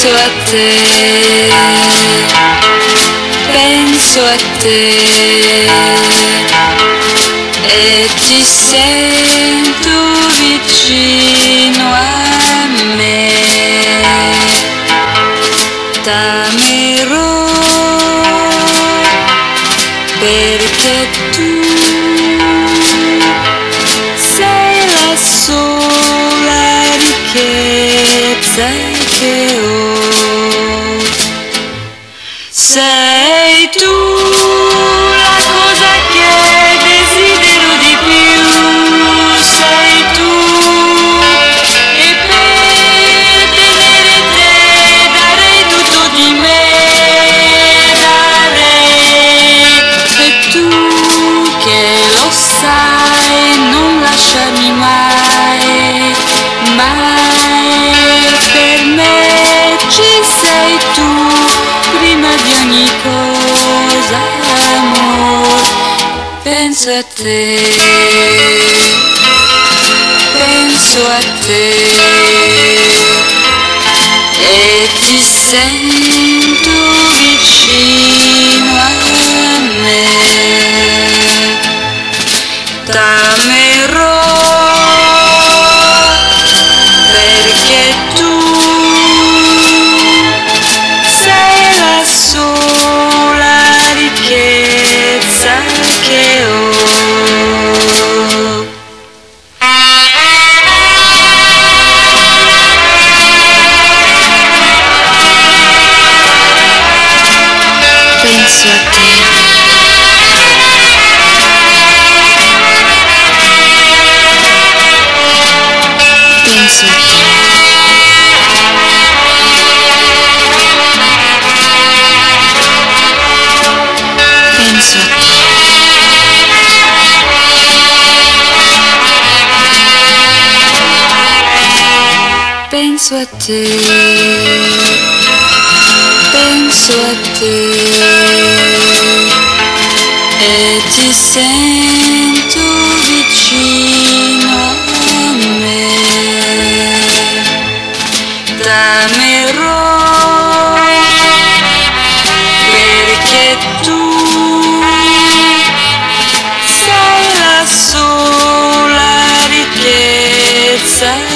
penso a te, penso a te e ti sento vicino a me. T'amerò perché tu sei la sola ricchezza che ho. Sei tu la cosa che desidero di più, sei tu, e per tenere te darei tutto di me, darei. E tu che lo sai, non lasciarmi mai, mai. Per me ci sei tu, prima di ogni cosa, amor. Penso a te, penso a te e ti sento vicino a me. T'amerò perché tu sei la sola ricchezza che ho. Penso a te, penso a te, penso a te, penso a te, penso a te e ti sento vicino a me. T'amerò perché tu sei la sola ricchezza